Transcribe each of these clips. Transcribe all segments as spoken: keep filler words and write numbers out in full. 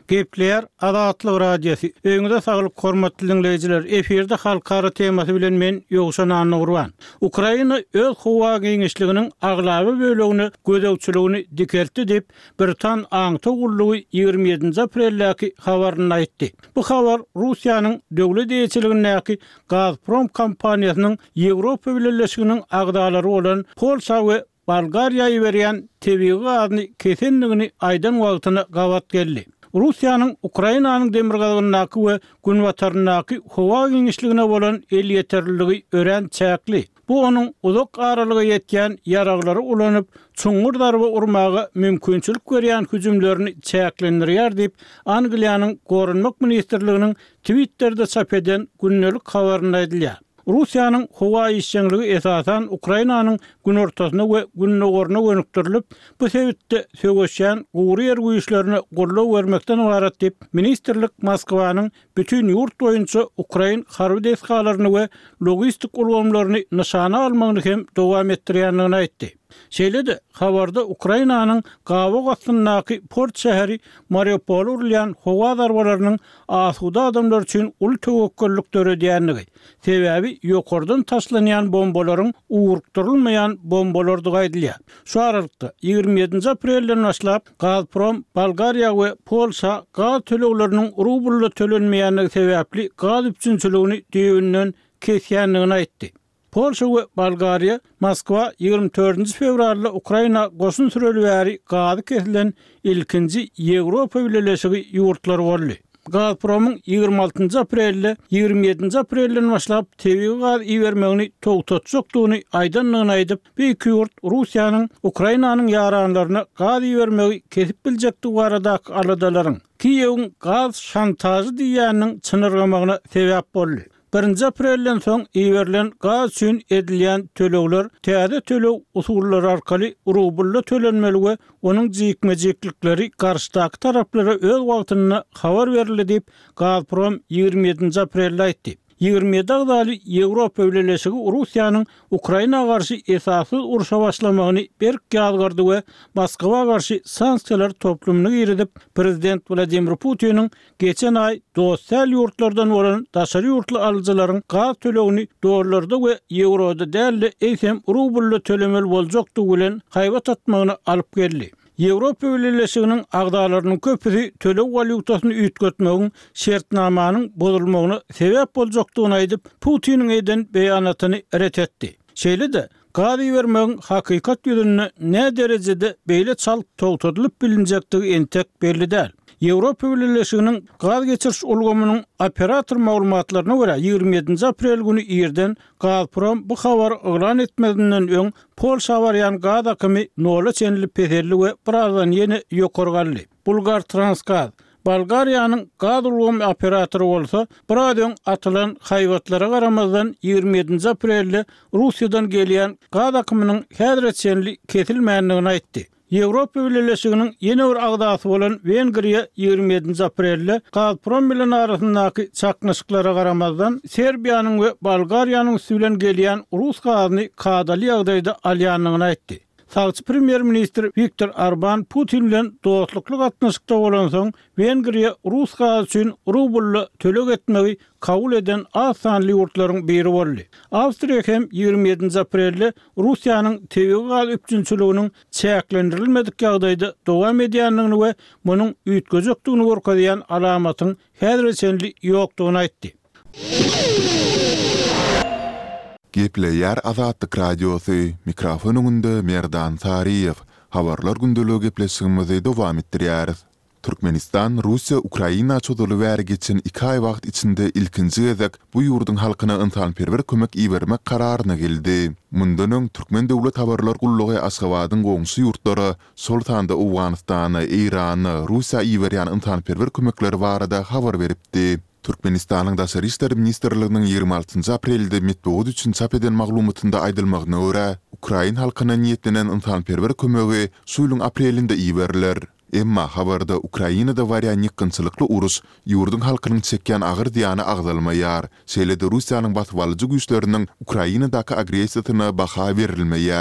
Gepler Azatlyk radiosu. Öňüňizde saglyk hormatly dinleyijiler. Eferde halkara temasy bilen men Ýogşan Anurwan. Ukraina öz howa geňişliginiň aglaby bölegini gözegçiligini dikertdi dep Britan aňta gullugy ýygrimi ýedinji aprelläki habaryny aýtdy. Bu habar Russiýanyň döwlet eýçiligindäki Gazprom kompaniýasynyň Ýewropa Birleşiginiň agdalary bolan Polşa we Bolgariýa berýän tebii gazyny kesenligini aýdan wagtyna gawat geldi. Russiýanyň Ukrainanyň demir gazynyňky we gün wataryndaky howa geňişligine bolan el ýeterliligi ören çäkli. Bu onuň uzak aralyga ýetýän ýaraglary ulanyp çuňur darby urmagy mümkinçilik görýän hüjümlerini çäklendirýär diýip Angliýanyň Gorunmak ministrliginiň Twitter'de çap eden günnelik habaryny aýdylýar. Russiýanyň howa işçiligi esasan Ukrainanyň gün ortasyna we gün nogoruna gönükdirilip, bu sebäpde söwüşýän gowry ýer güýçlerini gollaw bermekden ibaret diýip ministrlik Moskwanyň bütün ýurt boýunça Ukrain harby deskalaryny we logistik ulgamlaryny nyşana almagyny hem dowam etdirýändigini aýtdy. Şeýle-de habarda Ukrainanyň gawa gastyndaky port şäheri Mariupol urulýan howa darbalarynyň asuda adamlar üçin ul töwekküllik töredýändigi, sebäbi ýokardan taşlanýan bombalaryň uwrukdurulmaýan bombalardy gaýdylýar. Şu aralykda ýygrimi ýedinji aprelden başlap Gazprom, Bolgariýa we Polşa gaz tölegleriniň rublla tölenmeýändigi sebäpli gaz üçinçiligini diýinden kesýändigini aýtdy. Polşa we Bolgariýa, Moskwa ýygrimi dördünji fevralda Ukraina goşun süreli bäri gazy kesilen ilkinji Ýewropa Birleşigi ýurtlary boldy. Gazpromyň ýygrimi altynji aprelde ýygrimi ýedinji aprelden başlap tebii gaz iýermegini togtatjakdygyny aýdanlygyny aýdyp, bu iki ýurt Russiýanyň Ukrainanyň ýaranlaryna gaz iýermegi kesip biljekdi baradaky aladalaryň Kiýewiň gaz şantazy diýýäniň çynyrgamagyna sebäp boldy. birinji aprelden soň iýerilen gaz üçin edilýän tölegler täze töleg usullary arkaly rublla tölenmeli we onuň jekmejeklikleri garşydaky taraplara öz wagtyna habar berildi diýip Gazprom ýygrimi ýedinji aprelde aýtdy. ýygrimi ýedi agdaly Ýewropa Birleşigi Russiýanyň Ukraina garşy esassız uruşa başlamagyny berk ýazgardy we Moskwa garşy sanksiýalar toplumyny giridip, prezident Vladimir Putiniň geçen ay dostal ýurtlardan bolan daşary ýurtly alyjylaryň gaz tölegini dollarda we ýewroda däl, eýsem rublla tölemeli boljakdygy bilen haýbat atmagyna alyp geldi. Ýewropa Birleşiginiň agdalarynyň köpüsi töleg walyutasyny üýtgetmegiň şertnamanyň bozulmagyna sebäp boljakdygyny aýdyp, Putiniň eden beýanatyny ret etdi. Şeýle-de gaz iýermegiň hakykat ýüzünde ne derejede beýle çalyp togtadylyp bilinjektigi entek belli däl. Ýewropa Birleşiginiň gaz geçiriş ulgamynyň operator maglumatlaryna görä ýygrimi ýedinji aprel güni ýerden Gazprom bu habar elan etmedinden öň Polşa barýan gaz akymy nola çenli peterli we birazdan ýene ýokargaldy. Bulgar Transgaz Bolgariýanyň gaz ulgamy operatory bolsa, birazdan atylan haýwatlara garamazdan ýygrimi ýedinji aprelde Russiýadan gelýän gaz akymynyň häzir çenli kesilmändigini aýtdy. Ýewropa Birleşiginiň ýene bir agdasy bolan Wengriýa ýygrimi ýedinji aprelde Gazprom bilen arasyndaky çaknaşyklara garamazdan Serbiýanyň we Bolgariýanyň süýlen gelýän rus gazyny kadaly ýagdaýda alýanlygyny aýtdy. Sagçy premier ministr Viktor Orban Putin bilen dostlukly gatnaşykda bolan soň Wengriýa rus gazy üçin rublla töleg etmegi kabul eden az sanly ýurtlaryň biri boldy. Awstriýa hem ýygrimi ýedinji aprelde Russiýanyň tebii gaz üçinçiliginiň çäklendirilmedik ýagdaýda dowam edýändigini we munyň üýtgejekdigini gorkadýan alamatyň häzirçenli ýokdugyny aýtdy. Gepleýär Azatlyk radiosu, mikrofonunda Merdan Sariýew. Habarlar gündeligi gepleşigimizi dowam etdirýäris. Türkmenistan, Russiýa, Ukraina çödüli bäri geçen iki ay wagt içinde ilkinji gezek bu ýurdun halkyna yntanperwer kömek iýermek kararyna geldi. Mundan öň Türkmen döwlet habarlar gullugy Aşgabatyň goňşy ýurtlary Sultanda Awganystany, Irany, Russiýa iýerýän yntanperwer kömekleri barada habar beripdi. Türkmenistanyň Daşary işler ministrliginiň ýygrimi altynji aprelde metbuat üçin çap eden maglumatynda aýdylmagyna görä, Ukrain halkyna niýetlenen yntanperwer kömegi şuýlyň aprelinde iýeriler. Emma habarda Ukrainada barýan ýykynçylykly uruş ýurdun halkynyň çekýän agyr diýany agdalmaýar. Şeýle-de Russiýanyň batwalyjy güýçleriniň Ukrainadaky agresiýasyna baha berilmeýär.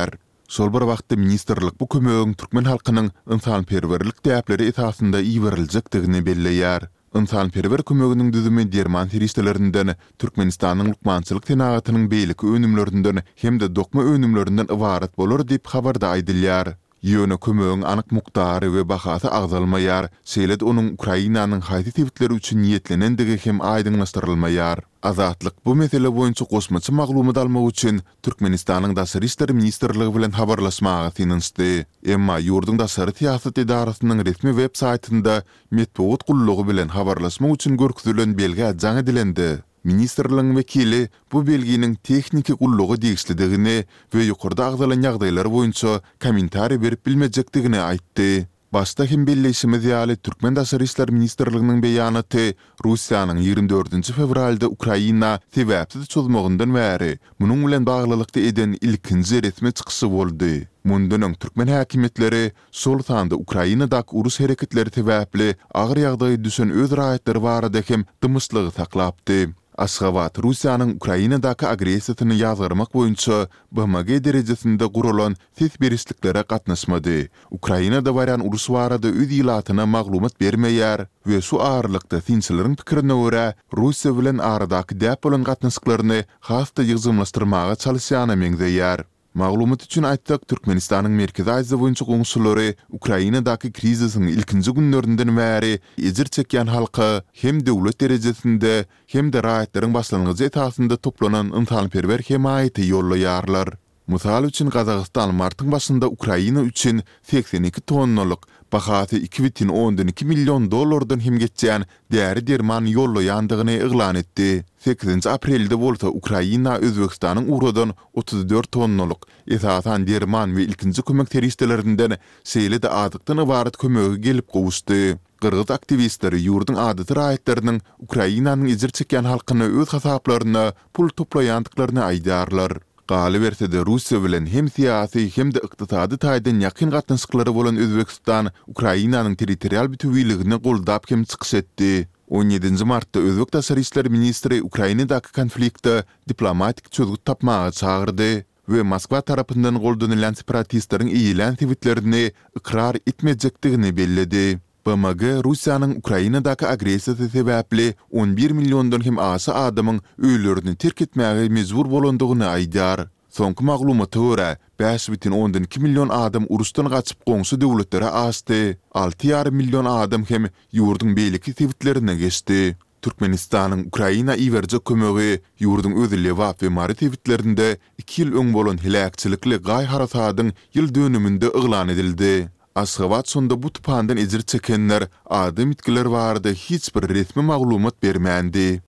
Şol bir wagtda ministrlik bu kömögiň türkmen halkynyň ynsanperwerlik täpleri esasynda iýeriljekdigini belleýär. Ynsanperwer kömöginiň düzümi derman terişdelerinden Türkmenistanyň lukmançylyk tenagatynyň beýleki önümlerinden hemde dokma önümlerinden ibaret bolar diýip habarda aýdylýar. Ýöne kömögiň anyk muktary we bahasy agzalmaýar, şeýle-de onuň Ukrainanyň haýsy tebitleri üçin niýetlenendigi hem aýdynlaşdyrylmaýar. Azatlyk bu mesele boýunça gosmaçy maglumat almak üçin Türkmenistanyň Daşary işleri ministrligi bilen habarlaşmagy tinçdy. Emma ýurdun daşary tiýasat idarasynyň resmi web saýtynda metbuat gullugy bilen habarlaşmak üçin görkezülen belge ajan edilendi. Ministrligiň wekili bu belginiň tekniki gullugy diýişlidigini we ýokarda agzalan ýagdaýlar boýunça kommentari berip bilmejekdigini aýtdy. Başta hem belleşimiz ýaly Türkmen Daşary işler ministrliginiň beýanaty Russiýanyň ýygrimi dördünji fevralda Ukraina sebäpsiz çözmegininden bäri munyň bilen baglylykda eden ilkinji resmi çykyşy boldy. Mundan Türkmen häkimetleri şol sanda Ukrainadaky urus hereketleri sebäpli agyr ýagdaý düşen öz raýatlary barada hem dymyşlygy saklapdy. Aşgabat Russiýanyň Ukrainadaky agresiýasyny ýazgarmak boýunça B M G derejesinde gurulan ses berişliklere gatnaşmady. Ukrainada baran urus barada öz ýylatyna maglumat bermeýär we şu ağırlykda tinçileriň pikirine görä Russiýa bilen aradaky däp bolan gatnaşyklaryny hasta ýygzymlaşdyrmaga çalışýany meňzeýär. Maglumat üçin aýtsak, Türkmenistanyň Merkezi Aziýa boýunça goňşulary Ukrainadaky krizisiň ilkinji günlerinden bäri ejir çekýän halky hem döwlet derejesinde hem de raýatlaryň başlangyjy etasynda toplanan ynsanperwer hemaýaty ýollaýarlar. Mysal üçin Gazagystan martyň başynda Ukraina üçin seksen iki tonnalyk bahasy iki butun ondan iki million dollardan hem geçýän däri derman ýollaýandygyny eglan etdi. sekizinji aprelde bolsa Ukraina Özbekistanyň uradan otuz dört tonnalyk esasan derman we ilkinji kömek terişdelerinden şeýle-de adykdan ibaret kömegi gelip gowuşdy. Kırgız aktivistleri ýurdun adaty raýatlarynyň Ukrainanyň ejir çekýän halkyny öz hasaplaryna pul toplaýandyklaryny aýdarlar. Galy bersede Russiýa bilen hem siýasy hem de ykdysady taýdan ýakyn gatnaşyklary bolan Özbekistan Ukrainanyň territorial bütünligini goldap hem çykyş etdi. on ýedinji martda Özbek Daşary işleri ministri Ukrainadaky konfliktde diplomatik çözgüt tapmagy çağırdy we Moskwa tarapyndan goldanylan separatistlaryň iýilen tebitlerini ikrar etmejekdigini belledi. B M G Russiýanyň Ukrainadaky agresiýasy sebäpli on bir milliondan hem aşy adamyň öýlerini terk etmäge mejbur bolandygyny aýdar. Soňky maglumata görä beş butun ondan iki million adam urusdan gaçyp goňşy döwletlere açdy. alty ýarym million adam hem ýurdun beýleki tebitlerine geçdi. Türkmenistanyň Ukraina iwerjek kömegi ýurdun özüle wap we mary tebitlerinde iki ýyl öň bolan hilakçylykly gaý harasadyň ýyl dönüminde eglan edildi. Aşgabat sonda bu tupandan ejir çekenler ady mitkiler barada hiç bir resmi maglumat bermändi.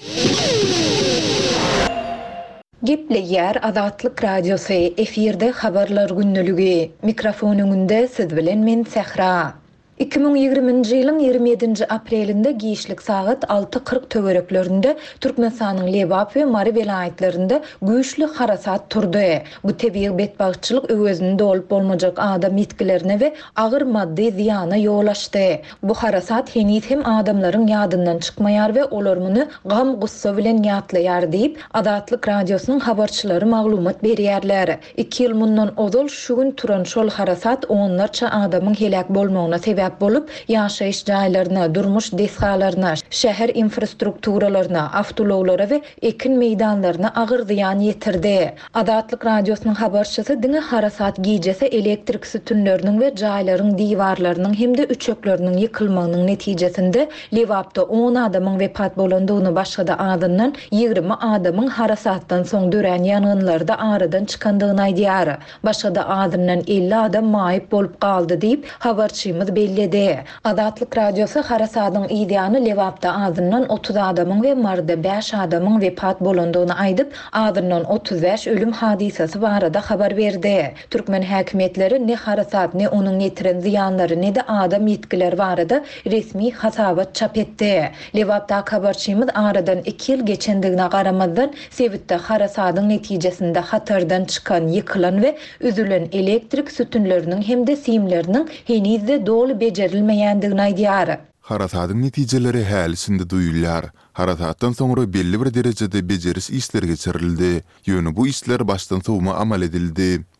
Gepleýär Azatlyk radiosu efirde habarlar günnüligi. Mikrofon öňünde siz bilen men Sehra. iki bin ýygrimiňji ýylyň ýygrimi ýedinji aprelinde giýişlik sagat alty kırk töwereklerinde Türkmenistanyň Lebap we Mary vilayetlerinde güýçli harasat turdy. Bu tebii betbagçylyk öwezinde olup bolmajak adam etkilerine we agyr maddi ziýana ýol açdy. Bu harasat henüz hem adamlaryň ýadyndan çykmaýar we olar muny gam gussa bilen ýatlaýar diýip Azatlyk radiosynyň habarçylary maglumat berýärler. iki ýyl mundan ozal şu gün turan şol harasat onlarça adamyň helak bolmagyna sebäp bolup ýaşaýyş jaýlaryna, durmuş deshalaryna, şäher infrastrukturalarına, awtolowlara we ekin meýdanlaryna agyr ziýan ýetirdi. Azatlyk radiosynyň habarçysy diňe harasat giýjesi elektrik sütünleriniň we jaýlaryň diwarlarynyň hemde üçekleriniň ýykylmagynyň netijesinde Lewapda on adamyň wepat bolandygyny başga adından ýygrimi adamyň harasatdan soň dören ýangynlarda aradan çykandygyny aýdýar. Başga adından elli adam maýyp bolup galdy diýip habarçymyz belli Azatlyk radiosu harasadyň ideýany Lewapda azyndan otuz adamyň we Marda beş adamyň wepat bolandygyny aýdyp, azyndan otuz beş ölüm hadisesi barada habar berdi. Türkmen häkimetleri ne harasat ne onuň getiren ziýanlary ne de adam ýetkiler barada resmi hasabat çap etdi. Lewapda habarçymyz aradan iki ýyl geçendigine garamazdan sebitde harasadyň netijesinde hatardan çykan, ýykylan we üzülen elektrik sütünleriniň hem de simleriniň henüz dolu bejerilmeýändigini aýdýar. Harasadyň netijeleri hälisinde duýulýar. Harasatdan soňra belli bir derejede bejeris işler geçirildi. Ýöne bu işler başdan sowma amal edildi.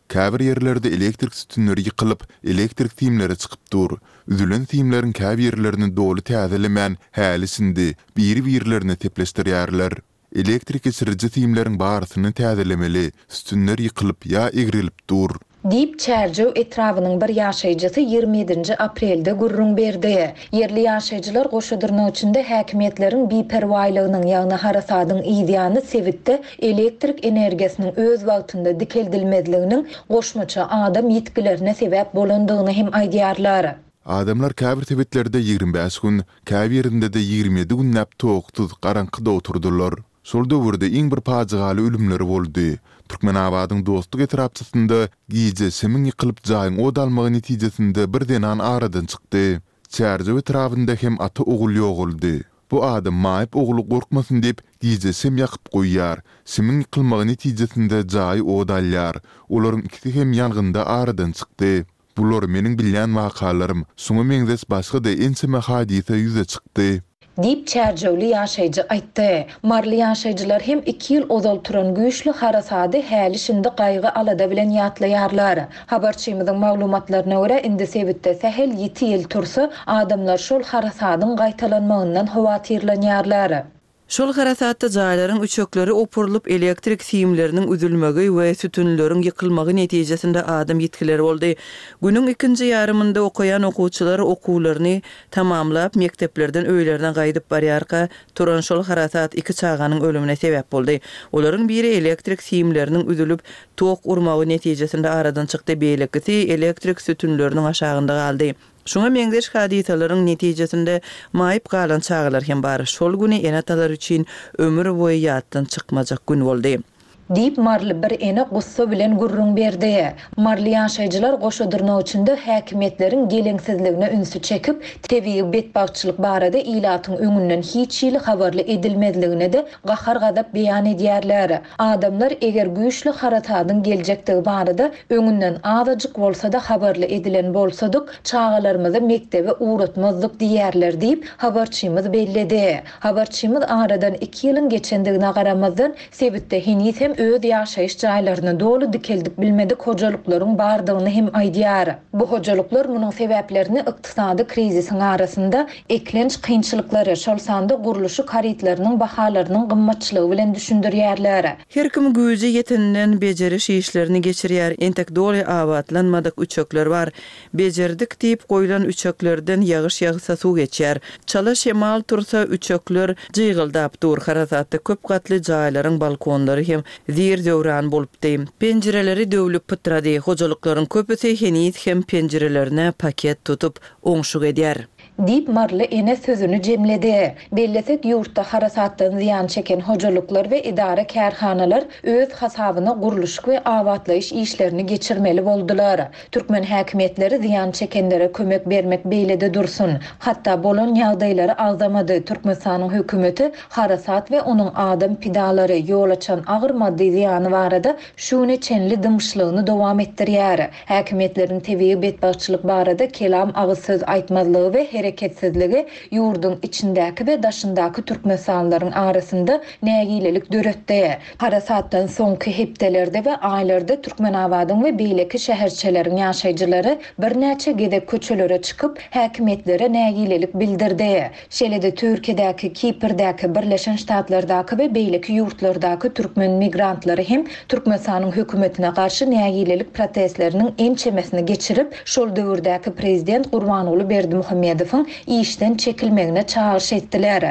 Käbir yerlerde elektrik sütünleri yıkılıp, elektrik timleri çıkıp dur. Üzülen timlerin käbir yerlerini dolu täzelemän hälisindi, biri-birlerini tepleştirýärler. Elektrik geçirici timlerin barsyny täzelemeli, sütünler yıkılıp ya egrilip dur. Dip Çerjew etrawynyň bir ýaşaýjysy ýygrimi ýedinji aprelde gurrun berdi. Yerli ýaşaýjylar goşudurnagyçynda häkimetleriň biperwaýlygynyň ýagny harasadyň ýa-da sebitde elektrik energiýasynyň öz wagtynda dikeldilmezliginiň goşmaça adam ýetkilerine sebäp bolandygyny hem aýdýarlar. Adamlar käbir tebetlerde ýygrimi beş gün, käbirinde de ýygrimi ýedi gün näp toğtuz garankyda oturdular. Şol döwürde iň bir pajigaly ölümleri boldy. Türkmenabadyň dostluk etrapçysynda giýje semin ýykylyp jaýyň odalmagy netijesinde birden an aradan çykdy. Çerjew etrapynda hem ata ogul ýoguldy. Bu adam maýyp ogulu gorkmasyn diýip giýje sem ýakyp goýýar. Semin ýykylmagy netijesinde jaý odalýar. Olaryň ikisi hem ýangynda aradan çykdy. Bular meniň bilýän wakalarym. Suňa meňdes başga da ençeme hadise ýüze çykdy. Dip Çerjewli ýaşaýjy aýtdy. Marly ýaşaýjylar hem iki ýyl ozal turan güýçli harasady häli şinde gaýgy alada bilen ýatlaýarlar. Habarçymyzyň maglumatlaryna görä indi sebitde sähel ýeti ýyl tursa adamlar şol harasadyň gaýtalanmagyndan howatyrlanýarlar. Şol harasatda jaýlaryň üçekleri opurulup elektrik simleriniň üzülmegi we sütünleriň ýykylmagy netijesinde adam ýetkileri boldy. Günüň ikinji ýarymynda okuyan okuwçylar okuwlaryny tamamlap mekteplerden öýlerden gaýdyp barýarka turan şol harasat iki çağanyň ölümine sebäp boldy. Olaryň biri elektrik simleriniň üzülüp tok urmagy netijesinde aradan çykdy, beýlekisi elektrik sütünleriniň aşagynda galdy. Şoňa meňdeş hadisalaryň netijesinde maýyp galan çağlar hem bar. Şol güni enatalar üçin ömür boýy ýatdan çykmajak gün boldy. Dip marly bir ene gussa bilen gurrun berdi. Marly ýaşaýjylar goşudurnagyçynda häkimetleriň geleňsizligine ünsü çekip, tebii betbagçylyk barada ilatyň öňünden hiç ýyly habarly edilmezligine de gahar gadap beýan edýärler. Adamlar eger güýçli haratadyň geljektigi barada öňünden azajyk bolsa da habarly edilen bolsadyk, çağalarymyzy mektebe uğratmazdyk diýärler diýip habarçymyz belledi. Habarçymyz aradan iki ýylyň geçendigine garamazdan sebitde henis hem öz ýaşaýyş jaýlaryny dolu dikeldip bilmedik hojalyklaryň bardygyny hem aýdýar. Bu hojalyklar munyň sebäplerini ykdysady krizisiň arasynda eklenç kynçylyklary, şol sanda guruluşy karitlarynyň bahalarynyň gymmatçylygy bilen düşündirýärler. Her kim güýji ýetenden bejeriş işlerini geçirýär. Entek doly awatlanmadyk üçekler bar. Bejerdik diýip goýulan üçeklerden ýagyş ýagsa suw geçýär. Çala şemal tursa üçekler jygyldap dur. Harasatda köp gatly jaýlaryň balkonlary hem zir döwran bolupdy. Penjireleri döwlüp pytrady. Hojalyklaryň köpüsi henis hem penjirelerine paket tutup oňşuk edýär. Dip marly ene sözünü jemledi. Bellesek ýurtda harasatdan ziýan çeken hojalyklar we idara kärhanalar öz hasabyna guruluş we awatlaýyş işlerini geçirmeli boldular. Türkmen häkimetleri ziýan çekenlere kömek bermek beýlede dursun. Hatda bolan ýagdaýlary azamady. Türkmenistanyň hökümeti harasat we onuň adam pidalary ýol açan agyr maddi ziýany barada şuny çenli dymyşlygyny dowam etdirýär. Häkimetleriň tebii betbagçylyk barada kelam agyz söz aýtmazlygy we hareketsizligi yurdun içindäki we daşyndaky türkmensanlaryň arasynda nägilelik döretdi. Harasatdan soňky hepdelerde we aýlarda Türkmenabadyň we beýleki şäherçeleriň ýaşaýjylary bir näçe gedek köçelere çykyp häkimetlere nägilelik bildirdi. Şeýle-de Türkiýedäki, Kipirdäki, Birleşen Ştatlardaky we beýleki ýurtlardaky türkmen migrantlary hem Türkmenistanyň hökümetine garşy nägilelik protestleriniň ençemesini geçirip şol döwürdäki prezident Gurbanuly Berdimuhammedowyň işten çekilmegine çağrış etdiler.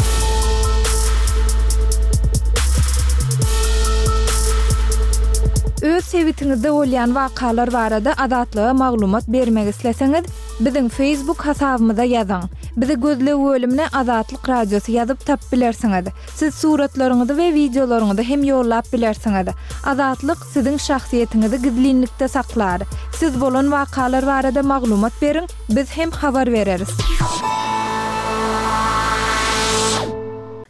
Öz sebitiňizde bolýan wakalar barada adatlyga maglumat bermek isleseňiz, biziň Facebook hasabymyza ýazyň. Bizi gözle bölümine Azatlyk Radiosu ýazyp tap bilersiňiz. Siz suratlaryňyzy we videolaryňyzy hem ýollap bilersiňiz. Azatlyk siziň şahsiýetiniňizi gizlinlikde saklar. Siz bolan wakalar barada maglumat beriň, biz hem habar bereriz.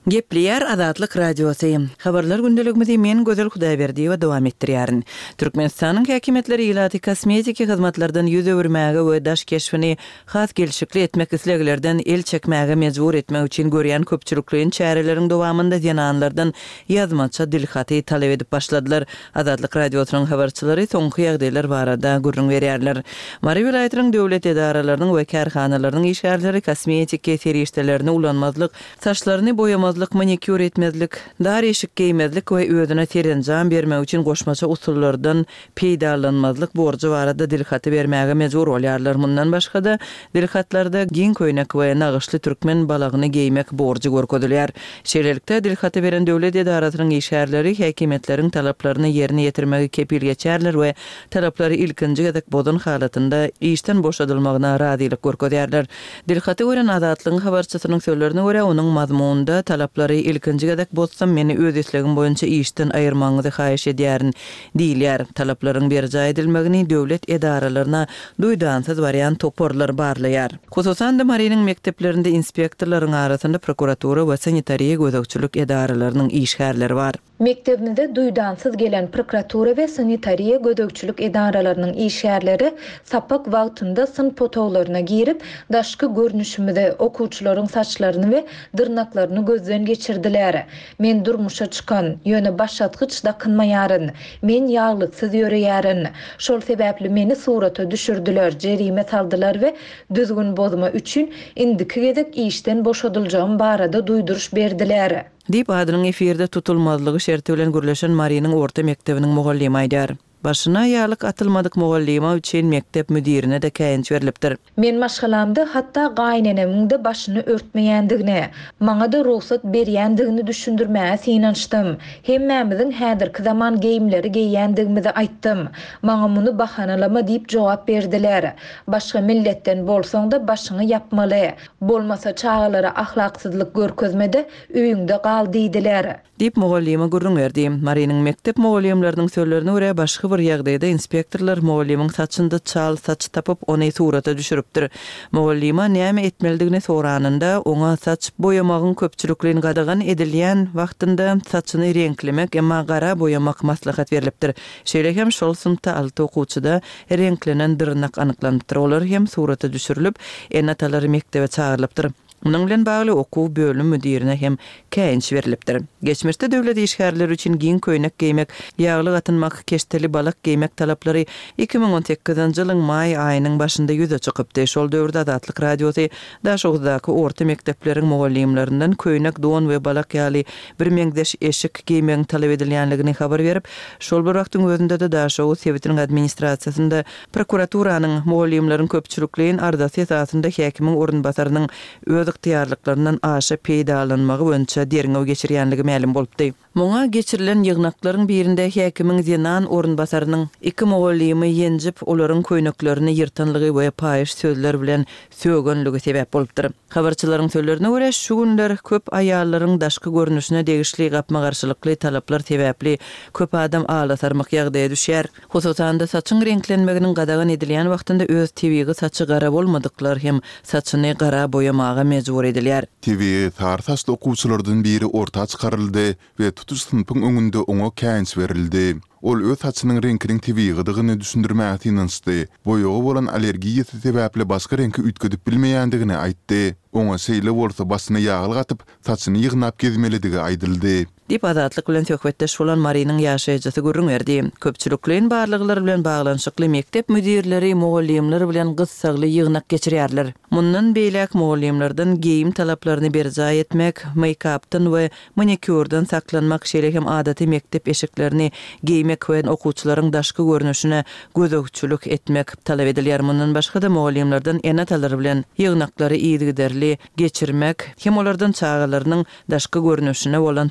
Gepleyer Azatlyk Radiosu. Habarlar gündeligimizi men Gözel Hudaýberdi we dowam etdirýärin. Türkmenistanyň häkimetleri ilaty kosmetika hyzmatlardan ýüz öwürmäge we daş keşfini has gelişikli etmek isleglerden el çekmäge mejbur etmek üçin görýän köpçülikliň çäreleriň dowamında ýananlardan ýazmaça dilhaty talep edip başladylar. Azatlyk Radiosynyň habarçylary soňky ýagdaýlar barada gurrun berýärler. Mary vilayatynyň döwlet edaralarynyň we karhanalarynyň işgärleri kosmetika serişdelerini ulanmazlyk, saçlaryny boýama manikür etmezlik, dar eşik giymezlik we özüne terenjan bermek üçin goşmaça usullardan peýdalanmazlyk borjy barada dilhaty bermäge mejbur bolýarlar. Mundan başga da dilhatlarda giň köýnek we nagyşly türkmen balagyny giymek borjy görkezilýär. Şeýlelikde dilhaty beren döwlet edarasynyň işgärleri häkimetleriň talaplaryny ýerine ýetirmegi kepil geçerler we talaplary ilkinji gedek bodun halatynda işden boşadylmagyna radylyk görkezýärler. Dilhaty gören Azatlygyň habarçysynyň sözlerine görä onuň mazmununda talaplary ilkinji gedek bolsa meni öz islegim boýunça işden aýyrmagyny haýyş edýärin diýilýär. Talaplaryň berja edilmegini döwlet edaralaryna duýdansyz variant toporlar barlaýar. Hususan da Marynyň mekteplerinde inspektorlaryň arasynda prokuratura we sanitariýa gözegçilik edaralarynyň işgärleri bar. Mektebinde duýdansyz gelen prokuratura we sanitariýa gözegçilik edaralarynyň işgärleri sapak wagtynda syn potowlaryna girip daşky görnüşimde okuwçylaryň saçlaryny we dyrnaklaryny gözden geçirdiler. Men durmuşa çykan, ýöne başlatgyç dakynmaýaryn, men ýaglyksız ýöreýärin. Şol sebäpli meni surata düşürdiler, jerime saldylar we düzgün bozma üçin indiki gedek işden boşadyljağım barada duýduruş berdiler. Dip adynyň efirde tutulmazlygy şerti bilen gürleşen Marynyň orta mektebiniň mugallimy aýdar. Başyna ýalyk atylmadyk mugallima üçin mektep müdirine de käýinç berilipdir. Men maşgalamda hatda gaýnenemiň de başyny örtmeýändigine, maňa da ruhsat berýändigini düşündirmäge synançdym. Hemmämiziň häzirki zaman geyimleri geýýändigimizi aýtdym. Maňa muny bahanalama diýip jogap berdiler. Başga milletten bolsaň da başyňy ýapmaly. Bolmasa çağalara ahlaksyzlyk görkezmede öýüňde gal diýdiler. Dip mugallima gurrun berdi. Marynyň mektep mugallimlarynyň sözlerine görä başga bir ýagdaýda inspektorlar mugallimiň saçynda çal saç tapyp ony surata düşüripdir. Mugallima näme etmelidigini soranynda oňa saç boýamagyň köpçülikliň gadagan edilýän wagtynda saçyny renklemek emma gara boýamak maslahat berilipdir. Şeýle hem şol sınıfta altı okuwçyda renklenen dyrnak anyklanypdyr. Olar hem surata düşürilip enatalary mektebe çağrylypdyr. Munun bilen bagly okuw bölüm müdirine hem käýinç berilipdir. Geçmişde döwlet işgärleri üçin giň köýnek giymek, ýagly gatynmak, keşteli balak giymek talaplary iki ming on sekizinji ýylyň may aýynyň başynda ýüze çykypdy. Şol döwürde Azatlyk Radiosu daşogdaky orta mektepleriň mugallimlerinden köýnek don we balak ýaly bir meňdeş eşik giymegiň talap edilýänligini habar berip, şol bir wagtyň özünde de daşogu Sewitiň administrasiýasynda prokuraturaның mugallimleriň köpçülikliğin ardasy esasynda häkimiň orunbasarynyň öz ýarlyklaryndan aşa peýdalanmagy boýunça deriňe geçirýänligi ma'lum bolupdy. Muňa geçirilen ýygnaklaryň birinde häkimiň zenan orunbasarynyň iki mugallimy ýenjip olaryň köýneklerini ýyrtanlygy we paýyş sözler bilen söýgenligi sebäp bolupdyr. Habarçylaryň sözlerine görä şu günler köp aýallaryň daşky görnüşine degişli gapma garşylykly talaplar sebäpli köp adam ala sarmak ýagdaýa düşýär. Hususan da saçyň renklenmeginiň gadagan edilýän wagtynda öz tebigi saçy gara bolmadyklar hem saçyny gara boýamaga mejbur edilýär. Tebigi tar saçly okuwçylardan biri orta çykaryldy we tutuş sınıfın öňünde oňa käýinç berildi. Ol öz saçynyň renkiniň tebigidigini düşündirmäge synançdy. Boýaga bolan allergiýasy sebäpli başga renki ütgedip bilmeýändigini aýtdy. Oňa seýle bolsa basyna ýagyl gatyp saçyny ýygnap gezmelidigi aýdyldy. Dip Azatlyk bilen söhbetdeş bolan Marynyň ýaşaýjysy gurrun berdi. Köpçülikliň barlyklary bilen baglanşykly mektep müdirleri mugallimler bilen gyssagly ýygnak geçirýärler. Mundan beýlek mugallimlerden geyim talaplaryny berja etmek, make-updan we manikürden saklanmak şeýle hem adaty mektep eşiklerini giymek we okuwçylaryň daşky görnüşine gözegçilik etmek talap edilýär. Mundan başga da mugallimlerden enatalary bilen ýygnaklary ýygyderli geçirmek hem olardan çağalarynyň daşky görnüşine bolan talaplary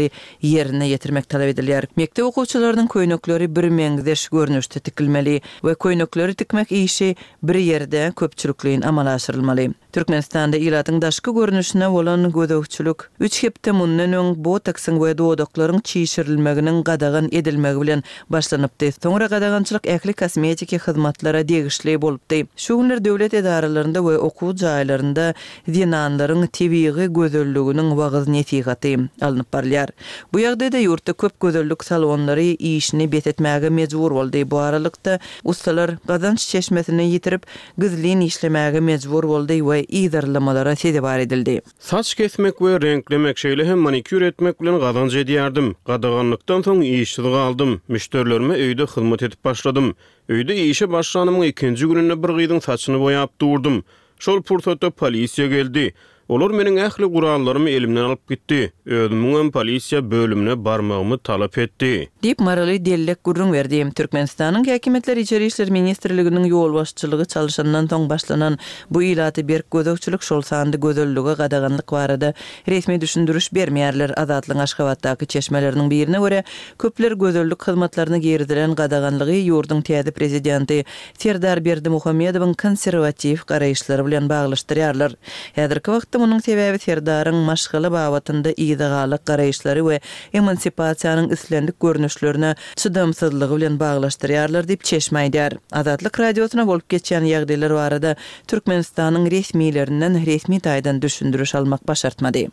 şartları yerine getirmek talep edilýär. Mektep okuwçylarynyň köýnekleri bir meňzeş görnüşde tikilmeli we köýnekleri tikmek işi bir ýerde köpçülikliň amala aşyrylmaly. Türkmenistanda ilatyň daşky görnüşine bolan gödökçülük üç hepde mundan öň botaksyň we dodaklaryň çiğişirilmeginiň gadagan edilmegi bilen başlanypdy. Soňra gadagançylyk ähli kosmetika hyzmatlara degişli bolupdy. Şu günler döwlet edaralaryna we okuw jaýlarynda dinanlaryň tebiği gözelliginiň wagyz netigaty alınıp barýar. Bu ýagdaýda ýurtda köp gözellik salonlary işini betetmäge mejbur boldy. Bu aralykda ustalar gazanç çeşmesini ýitirip gyzlyn işlemäge mejbur boldy we ýydarlamalara sebäp edildi. Saç kesmek we renklemek şeýle hem manikür etmek bilen gazanç edýärdim. Gadaganlykdan soň işsiz galdım. Müşterilerime öýde hyzmat etip başladym. Öýde işe başlanymyň ikinji gününde bir gyzyň saçyny boýap durdum. Şol pursatda polisiýa geldi. Olar meniň ähli gurallarymy elimden alyp gitdi. Özümüň hem polisiýa bölümine barmagymy talap etdi. Dip maraly delek gurrun berdi. Türkmenistanyň Häkimetler Içeri işler ministrliginiň ýol başçylygy çalışandan soň başlanan bu ilaty berk gödökçülük şol sandy gözellige gadaganlyk barada resmi düşündürüş bermeýärler. Azatlyň Aşgabatdaky çeşmeleriniň birine görä köpler gözellik hyzmatlaryny gerdilen gadaganlygy ýurdun täze prezidenti Serdar Berdimuhammedowyň konserwativ garaýşlary bilen baglaşdyrýarlar. Häzirki wagtda munyň sebäbi Serdaryň maşgaly babatynda ýygygalyk garaýşlary we emansipatsiýanyň islendik görnüşlerine çydamsızlygy bilen baglaşdyrýarlar diýip çeşmeýdär. Azatlyk radiosyna bolup geçen ýagdaýlar barada Türkmenistanyň resmiýlerinden resmi taýdan düşündürüş almak başartmady.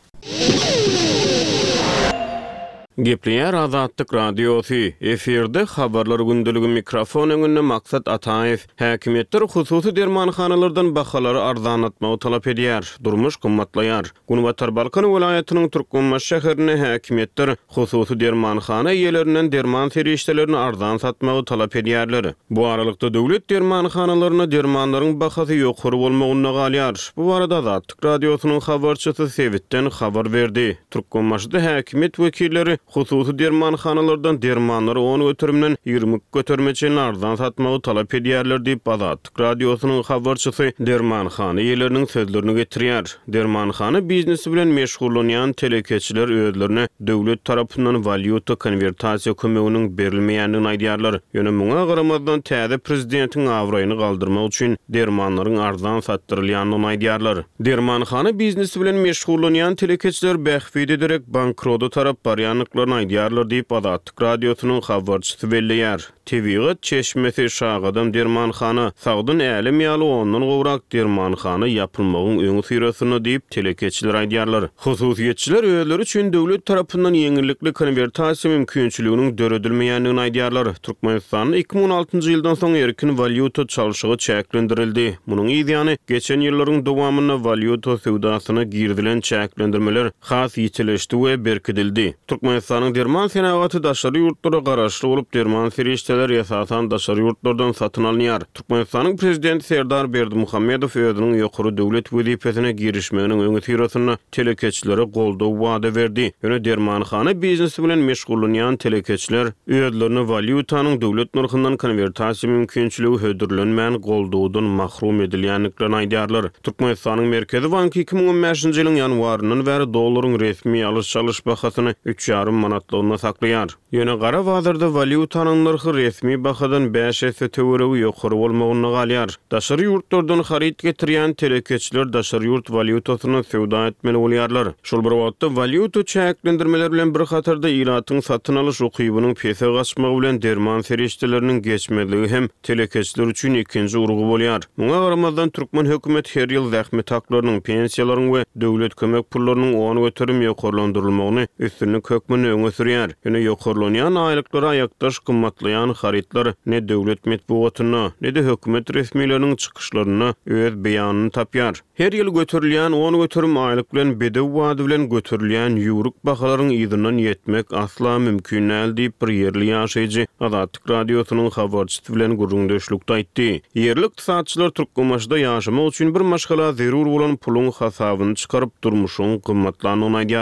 Gepleýär Azatlyk radiosy. Eferde habarlar gündüligi mikrofon öňünde Maksat Ataýew. Häkimetler hususy dermanhanalardan bahalary arzanatmagy talap edýär. Durmuş gymmatlaýar. Gunwatar Balkan welaýatynyň Türkmenmaş şäherine häkimetler hususy dermanhana ýerlerinden derman serişdelerini arzan satmagy talap edýärler. Bu aralykda döwlet dermanhanalarına dermanlaryň bahasy ýokary bolmagyna galýar. Bu barada Azatlyk radiosynyň habarçysy Sewitden habar berdi. Türkmenmaşda häkimet wekilleri hususy dermanhanalardan dermanlary on götürümden ýygrimi götürmeçen arzan satmagy talap edýärler diýip Azatlyk radiosynyň habarçysy dermanhana ýerleriniň sözlerini getirýär. Dermanhana biznesi bilen meşgullanýan telekeçiler özlerine döwlet tarapyndan valyuta konvertasiýa kömeginiň berilmeýändigini aýdýarlar. Ýöne muňa garamazdan täze prezidentiň awraýyny galdyrmak üçin dermanlaryň arzan satdyrylýanyny aýdýarlar. Dermanhana biznesi bilen meşgullanýan telekeçiler bähfid ederek bankrota tarap barýanlyklaryny aýdýarlar diýip Azatlyk radiosynyň habarçysy belleýär. Tebigat çeşmesi şagadam dermanhana sagdyn älim ýaly ondan gowrak dermanhana ýapylmagyň öňü sürüsini diýip telekeçiler aýdýarlar. Hususiýetçiler özleri üçin döwlet tarapyndan ýeňillikli konvertasiýa mümkinçiliginiň döredilmeýändigini aýdýarlar. Türkmenistanyň iki bin on altyncy ýyldan soň erkin valyuta çalşygy çäklendirildi. Munyň ýygyny geçen ýyllaryň dowamyna valyuta sowdasyna girdilen çäklendirmeler has ýitileşdi we berkidildi. Türkmenistanyň derman senagaty daşary ýurtlara garaşly bolup derman serişdeler ýasasan daşary ýurtlardan satyn alınýar. Türkmenistanyň prezidenti Serdar Berdimuhammedow özüniň ýokary döwlet wezipesine girişmeginiň öňü sürüsini telekeçilere goldaw wada berdi. Ýöne dermanhana biznesi bilen meşgullanýan telekeçiler özlerini valyutanyň döwlet narhyndan konvertasiýa mümkinçiligi hödürlenmän goldawdan mahrum edilýänliklerini aýdýarlar. Türkmenistanyň Merkezi Banky iki bin on beşinji ýylyň ýanwarynyň bäri dollaryň resmi alış-çalış bahasyny üç ýarym manatlygyna saklaýar. Ýöne gara wagtda valyutanyň narhy resmi bahadan beş esse töweregi ýokary bolmagyna galýar. Daşary ýurtlardan harit getirýän telekeçiler daşary ýurt valyutasyny sowda etmeli bolýarlar. Şol bir wagtda valyuta çäklendirmeler bilen bir hatarda ilatyň satyn alyş ukybynyň pese gaçmagy bilen derman serişdeleriniň geçmedigi hem telekeçiler üçin ikinji urgu bolýar. Muňa garamazdan türkmen hökümet her ýyl zähmet haklarynyň, pensiýalaryň we döwlet kömek pullarynyň on götürüm ýokarlandyrylmagyny üstünlük hökmüni öňe sürýär. Ýöne ýokarlanýan aýlyklara aýakdaş gymmatlaýan haritler ne döwlet medeniýetyne ne de hökümet resmiýetleriniň çykyşlaryna öz beýanyny tapýar. Her ýyl götürilýän on götürüm aýlyk bilen bedew wady bilen götürilýän ýuruk bahalaryň ýygynyň ýetmek asla mümkin näl diýip bir ýerli ýaşaýjy Azatlyk radiosynyň habarçysy bilen gurrundaşlykda aýtdy. Ýerli ykdysadçylar Türkmenmaşda ýaşamak üçin bir maşgala zerur bolan puluň hasabyny çykaryp durmuşyň gymmatlanyny aýdýarlar.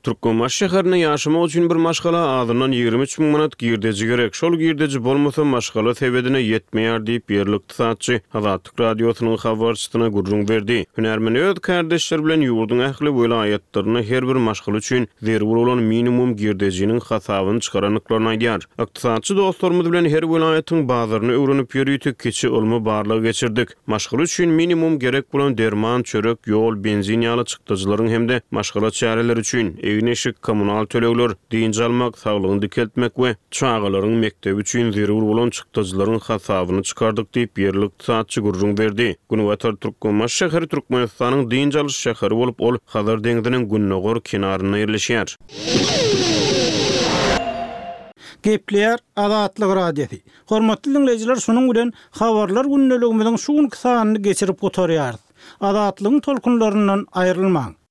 Türkmenbaş şäherine ýaşamak üçin bir maşgala adından ýygrimi üç miň manat girdeci gerek. Şol girdeci bolmasa maşgala sebedine ýetmeýär diýip berlik saatçy Azatlyk radiosynyň habarçysyna gurrun berdi. Hünärmen öz kardeşler bilen ýurdun ähli welaýatlaryna her bir maşgala üçin zerur bolan minimum girdejiniň hasabyny çykaranlyklaryny aýdýar. Ykdysatçy dostlarymyz bilen her welaýatyň bazaryny öwrenip ýörýtik, keçi ulmy barlygy geçirdik. Maşgala üçin minimum gerek bolan derman, çörek, ýol, benzin ýaly çykdyjylaryň hemde maşgala çäreleri üçin egneşik kommunal tölegler, diňji almak, saglygyny dikeltmek we çağalaryň mektebi üçin zerur bolan çykdyjylaryň hasabyny çykardyk diýip ýerlik saatçy gurrun berdi. Günüwatar Türkmenbaş şäheri Türkmenistanyň diňji alyş şäheri bolup, ol Hazar deňdiňiň günnägor kenaryna ýerleşýär. Gepleýär Azatlyk radiosi. Hormatly dinleýijiler, şonuň bilen habarlar günneligimiziň şu sanyny geçirip gotarýar. Azatlygyň tolkunlaryndan aýrylmaň.